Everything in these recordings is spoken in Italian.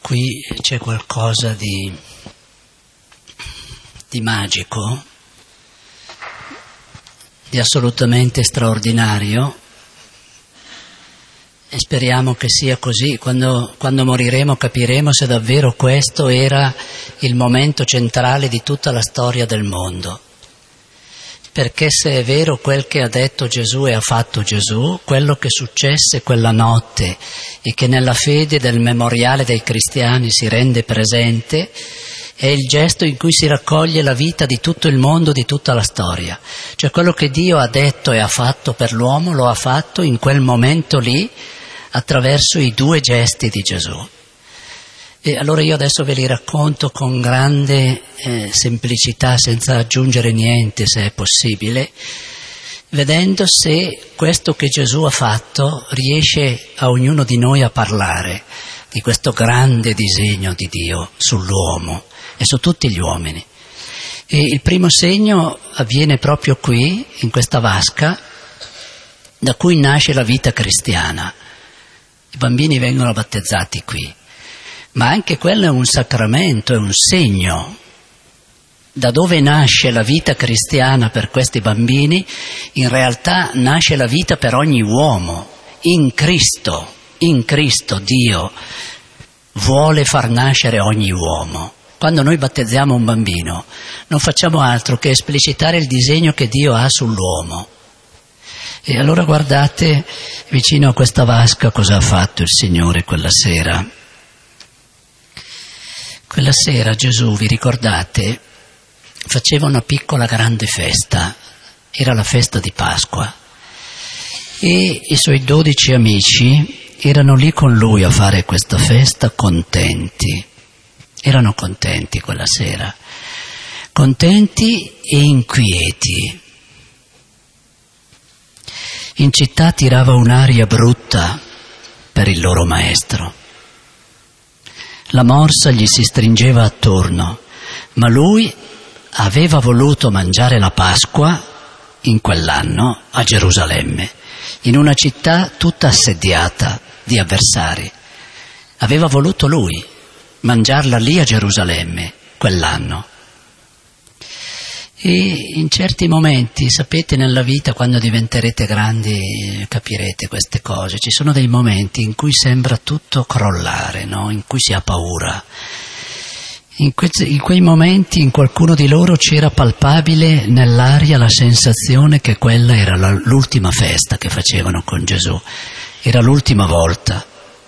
Qui c'è qualcosa di magico, di assolutamente straordinario, e speriamo che sia così. Quando moriremo capiremo se davvero questo era il momento centrale di tutta la storia del mondo. Perché se è vero quel che ha detto Gesù e ha fatto Gesù, quello che successe quella notte e che nella fede del memoriale dei cristiani si rende presente, è il gesto in cui si raccoglie la vita di tutto il mondo, di tutta la storia. Cioè quello che Dio ha detto e ha fatto per l'uomo lo ha fatto in quel momento lì attraverso i due gesti di Gesù. E allora io adesso ve li racconto con grande semplicità, senza aggiungere niente se è possibile, vedendo se questo che Gesù ha fatto riesce a ognuno di noi a parlare di questo grande disegno di Dio sull'uomo e su tutti gli uomini. E il primo segno avviene proprio qui, in questa vasca, da cui nasce la vita cristiana. I bambini vengono battezzati qui. Ma anche quello è un sacramento, è un segno. Da dove nasce la vita cristiana per questi bambini, in realtà nasce la vita per ogni uomo. In Cristo Dio vuole far nascere ogni uomo. Quando noi battezziamo un bambino, non facciamo altro che esplicitare il disegno che Dio ha sull'uomo. E allora guardate vicino a questa vasca cosa ha fatto il Signore quella sera. Quella sera Gesù, vi ricordate, faceva una piccola grande festa, era la festa di Pasqua, e i suoi 12 amici erano lì con lui a fare questa festa contenti, erano contenti quella sera, contenti e inquieti. In città tirava un'aria brutta per il loro maestro. La morsa gli si stringeva attorno, ma lui aveva voluto mangiare la Pasqua in quell'anno a Gerusalemme, in una città tutta assediata di avversari. Aveva voluto lui mangiarla lì a Gerusalemme quell'anno. E in certi momenti, sapete, nella vita, quando diventerete grandi capirete queste cose, ci sono dei momenti in cui sembra tutto crollare, no? In cui si ha paura. In quei momenti in qualcuno di loro c'era palpabile nell'aria la sensazione che quella era l'ultima festa che facevano con Gesù, era l'ultima volta.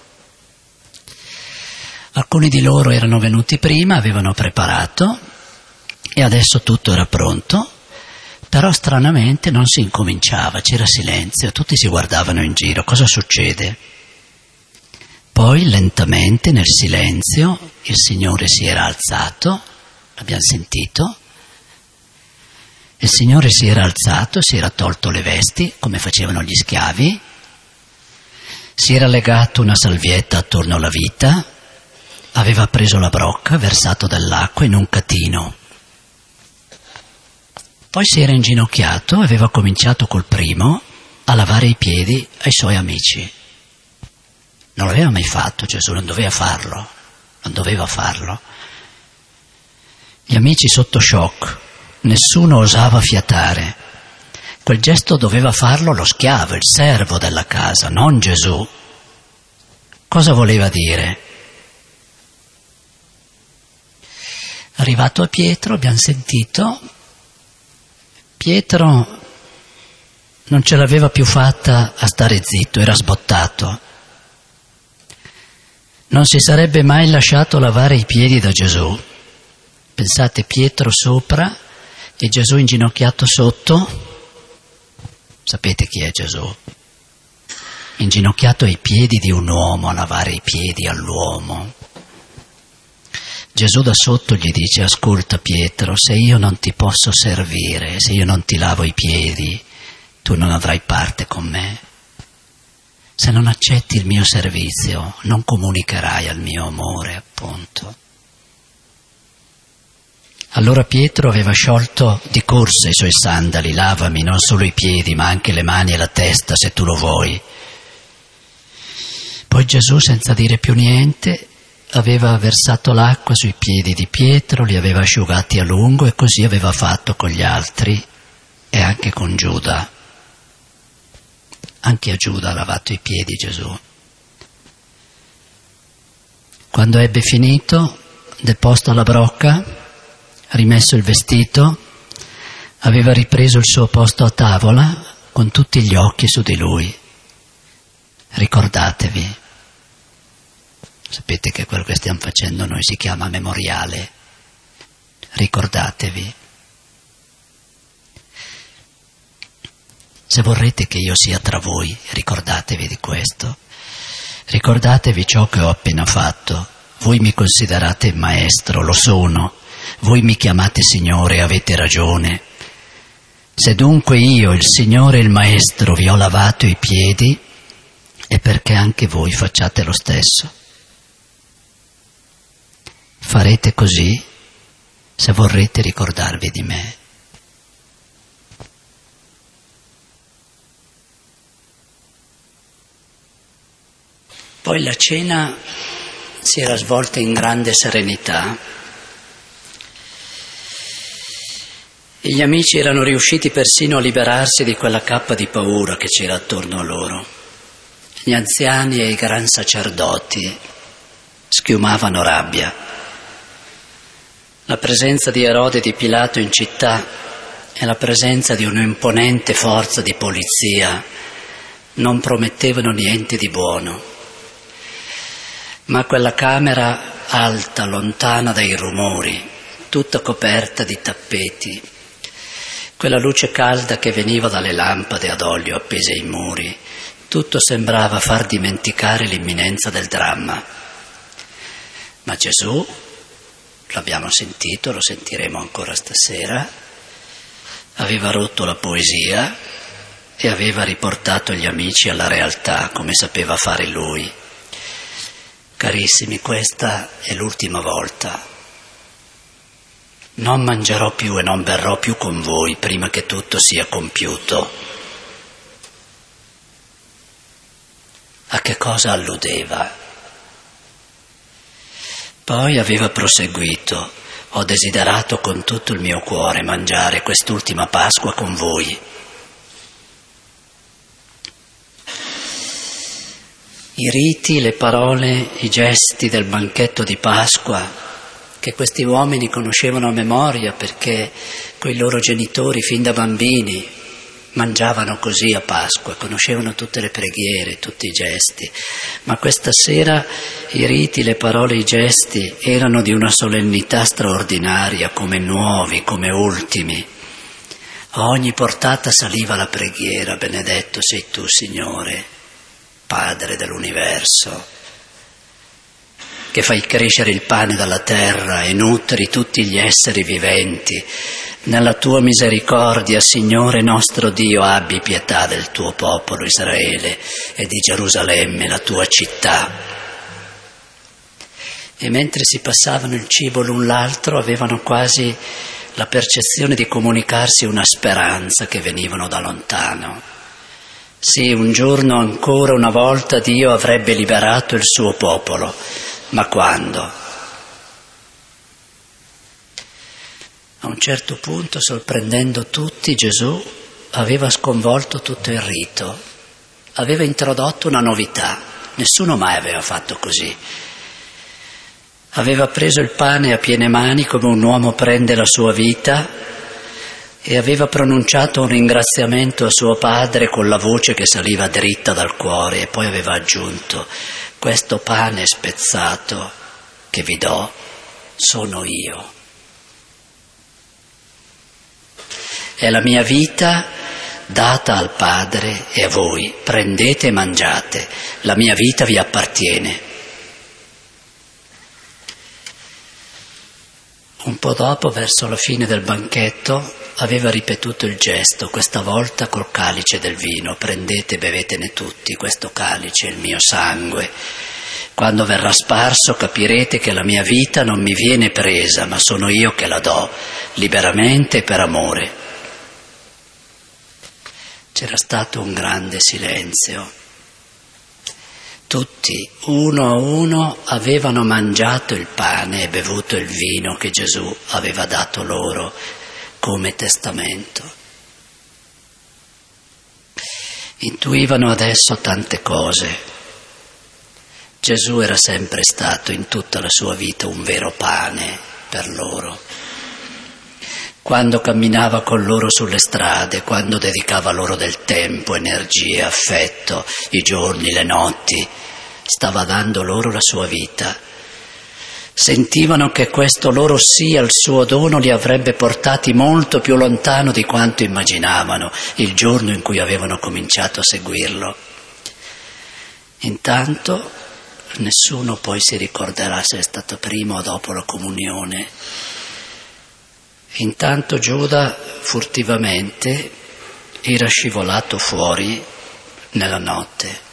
Alcuni di loro erano venuti prima, avevano preparato, e adesso tutto era pronto, però stranamente non si incominciava, c'era silenzio, tutti si guardavano in giro, cosa succede? Poi lentamente nel silenzio il Signore si era alzato, l'abbiamo sentito, il Signore si era alzato, si era tolto le vesti come facevano gli schiavi, si era legato una salvietta attorno alla vita, aveva preso la brocca, versato dell'acqua in un catino. Poi si era inginocchiato, aveva cominciato col primo a lavare i piedi ai suoi amici. Non l'aveva mai fatto Gesù, non doveva farlo. Gli amici sotto shock, nessuno osava fiatare. Quel gesto doveva farlo lo schiavo, il servo della casa, non Gesù. Cosa voleva dire? Arrivato a Pietro, abbiamo sentito, Pietro non ce l'aveva più fatta a stare zitto, era sbottato. Non si sarebbe mai lasciato lavare i piedi da Gesù. Pensate, Pietro sopra e Gesù inginocchiato sotto. Sapete chi è Gesù? Inginocchiato ai piedi di un uomo, a lavare i piedi all'uomo. Gesù da sotto gli dice: ascolta Pietro, se io non ti posso servire, se io non ti lavo i piedi, tu non avrai parte con me. Se non accetti il mio servizio, non comunicherai al mio amore, appunto. Allora Pietro aveva sciolto di corsa i suoi sandali: lavami non solo i piedi, ma anche le mani e la testa, se tu lo vuoi. Poi Gesù, senza dire più niente, aveva versato l'acqua sui piedi di Pietro, li aveva asciugati a lungo e così aveva fatto con gli altri e anche con Giuda. Anche a Giuda ha lavato i piedi Gesù. Quando ebbe finito, deposto la brocca, rimesso il vestito, aveva ripreso il suo posto a tavola con tutti gli occhi su di lui. Ricordatevi. Sapete che quello che stiamo facendo noi si chiama memoriale. Ricordatevi. Se vorrete che io sia tra voi, ricordatevi di questo. Ricordatevi ciò che ho appena fatto. Voi mi considerate maestro, lo sono. Voi mi chiamate Signore, avete ragione. Se dunque io, il Signore e il Maestro, vi ho lavato i piedi, è perché anche voi facciate lo stesso. Farete così se vorrete ricordarvi di me. Poi la cena si era svolta in grande serenità e gli amici erano riusciti persino a liberarsi di quella cappa di paura che c'era attorno a loro. Gli anziani e i gran sacerdoti schiumavano rabbia. La presenza di Erode e di Pilato in città e la presenza di un'imponente forza di polizia non promettevano niente di buono. Ma quella camera alta, lontana dai rumori, tutta coperta di tappeti, quella luce calda che veniva dalle lampade ad olio appese ai muri, tutto sembrava far dimenticare l'imminenza del dramma. Ma Gesù, l'abbiamo sentito, lo sentiremo ancora stasera, aveva rotto la poesia e aveva riportato gli amici alla realtà come sapeva fare lui. Carissimi, questa è l'ultima volta. Non mangerò più e non berrò più con voi prima che tutto sia compiuto. A che cosa alludeva? Poi aveva proseguito: ho desiderato con tutto il mio cuore mangiare quest'ultima Pasqua con voi. I riti, le parole, i gesti del banchetto di Pasqua, che questi uomini conoscevano a memoria perché quei loro genitori fin da bambini mangiavano così a Pasqua, conoscevano tutte le preghiere, tutti i gesti, ma questa sera i riti, le parole, i gesti erano di una solennità straordinaria, come nuovi, come ultimi. A ogni portata saliva la preghiera: benedetto sei tu, Signore, Padre dell'universo, che fai crescere il pane dalla terra e nutri tutti gli esseri viventi. Nella tua misericordia, Signore nostro Dio, abbi pietà del tuo popolo Israele e di Gerusalemme, la tua città. E mentre si passavano il cibo l'un l'altro, avevano quasi la percezione di comunicarsi una speranza che venivano da lontano. Sì, un giorno ancora, una volta, Dio avrebbe liberato il suo popolo, ma quando? A un certo punto, sorprendendo tutti, Gesù aveva sconvolto tutto il rito, aveva introdotto una novità, nessuno mai aveva fatto così. Aveva preso il pane a piene mani come un uomo prende la sua vita e aveva pronunciato un ringraziamento a suo padre con la voce che saliva dritta dal cuore, e poi aveva aggiunto: questo pane spezzato che vi do sono io. È la mia vita data al Padre e a voi. Prendete e mangiate, la mia vita vi appartiene. Un po' dopo, verso la fine del banchetto, aveva ripetuto il gesto, questa volta col calice del vino: prendete e bevetene tutti, questo calice è il mio sangue. Quando verrà sparso capirete che la mia vita non mi viene presa, ma sono io che la do, liberamente e per amore. C'era stato un grande silenzio. tutti, uno a uno, avevano mangiato il pane e bevuto il vino che Gesù aveva dato loro come testamento. Intuivano adesso tante cose. Gesù era sempre stato in tutta la sua vita un vero pane per loro. Quando camminava con loro sulle strade, quando dedicava loro del tempo, energie, affetto, i giorni, le notti, stava dando loro la sua vita. Sentivano che questo loro sì al suo dono li avrebbe portati molto più lontano di quanto immaginavano il giorno in cui avevano cominciato a seguirlo. Intanto nessuno poi si ricorderà se è stato prima o dopo la comunione. Intanto Giuda furtivamente era scivolato fuori nella notte.